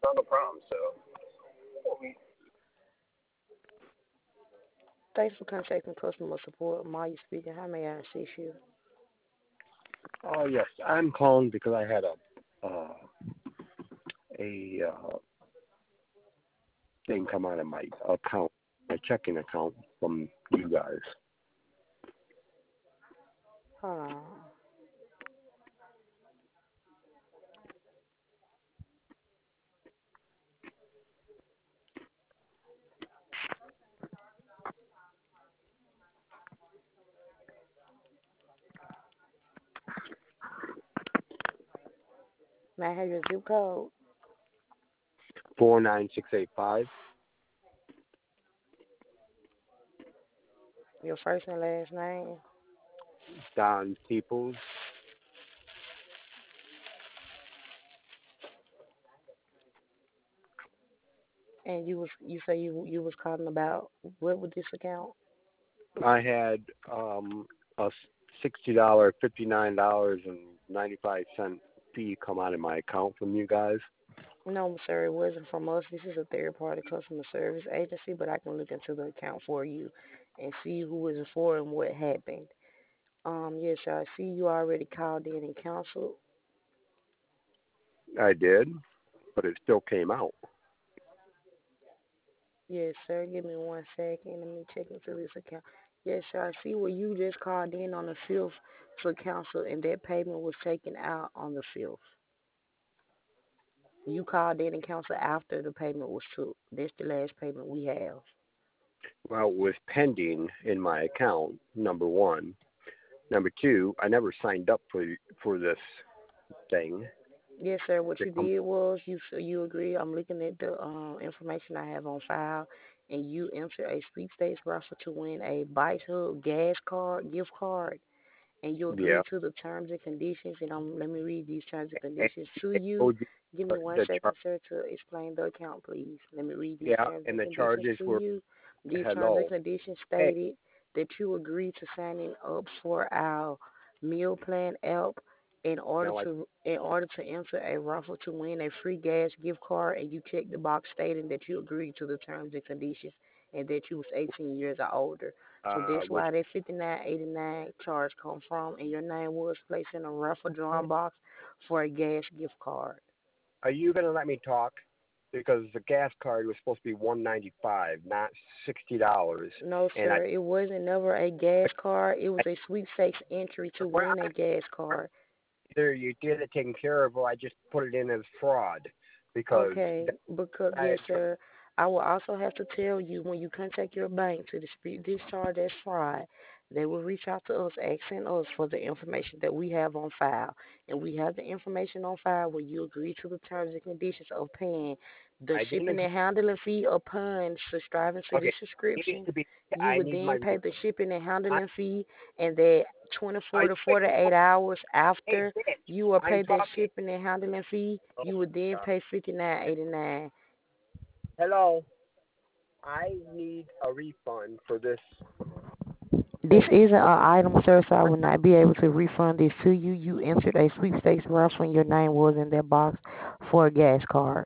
Not a problem. So, Thanks for contacting customer support. Maya speaking. How may I assist you? yes, I'm calling because I had a thing come out of my account, my checking account from you guys. Hold on. May I have your zip code? 49685. Your first and last name? Don Peoples. And you say you was calling about what with this account? I had a $60, $59.95 fee come out of my account from you guys. No, sir, it wasn't from us. This is a third party customer service agency, but I can look into the account for you and see who is it for and what happened. Yes, sir, I see you already called in and canceled. I did, but it still came out. Yes, sir. Give me 1 second. Let me check into this account. Yes, sir. I see where you just called in on the 5th to cancel, and that payment was taken out on the 5th. You called in and canceled after the payment was took. That's the last payment we have. Well, it was pending in my account, number one. Number two, I never signed up for this thing. Yes, sir. What to you come- did was you agree. I'm looking at the information I have on file, and you entered a sweepstakes raffle to win a Bite Hub gas card, gift card, and you Yeah. agree to the terms and conditions. And let me read these terms and And conditions to it you. told you Give me one the second, sir, to explain the account, please. Let me read these yeah, terms and and the conditions charges to were you. These terms and hello. conditions Hey, stated that you agree to signing up for our meal plan app now I in order to enter a raffle to win a free gas gift card, and you check the box stating that you agree to the terms and conditions and that you was 18 years or older. So that's was why that 59.89 charge come from, and your name was placed in a raffle drawing box for a gas gift card. are you gonna let me talk? Because the gas card was supposed to be 195, not $60, No, and sir, it wasn't never a gas card. It was I a sweepstakes entry to well, win a gas card. either you get it taken care of, or I just put it in as fraud because Okay, because I yes, sir. I will also have to tell you when you contact your bank to dispute this charge as fraud, they will reach out to us asking us for the information that we have on file, and we have the information on file where you agree to the terms and conditions of paying the I didn't shipping agree. and handling fee upon subscribing to this Okay, it needs subscription. to be. You I would need my. then pay the shipping and I, handling fee, and that are 24 you to making? 48 hours Hey, after bitch! you will I'm pay that talking. shipping and handling fee, Oh you would then my God. pay 59.89. Hello. I need a refund for this This thing. isn't an item, sir, so I will not be able to refund this to you. You entered a sweepstakes raffle and your name was in that box for a gas card.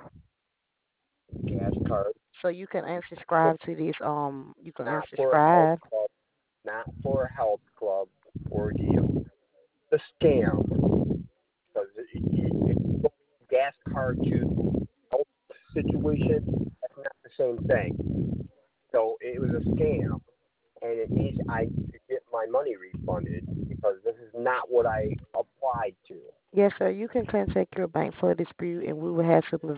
Gas card. So you can For, unsubscribe to this, you can not for a health unsubscribe. club. Not for a health club ordeal. The scam. Because gas card to health situation, that's not the same thing. So it was a scam, and I need to get my money refunded because this is not what I applied to. Yes, sir, you can contact your bank for a dispute and we will have some